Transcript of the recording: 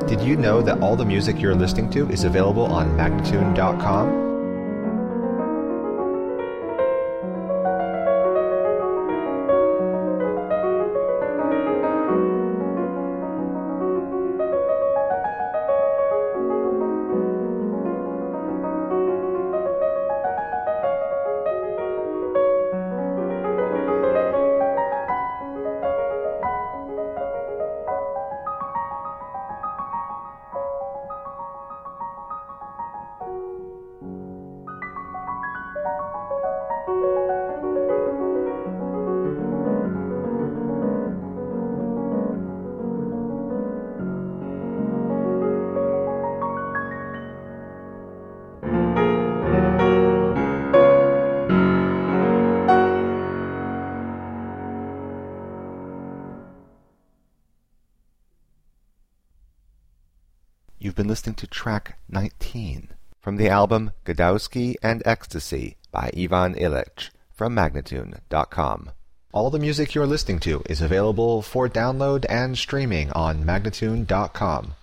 Did you know that all the music you're listening to is available on Magnatune.com? You've been listening to track 19 from the album Godowsky and Ecstasy by Ivan Illich from Magnatune.com. All the music you're listening to is available for download and streaming on Magnatune.com.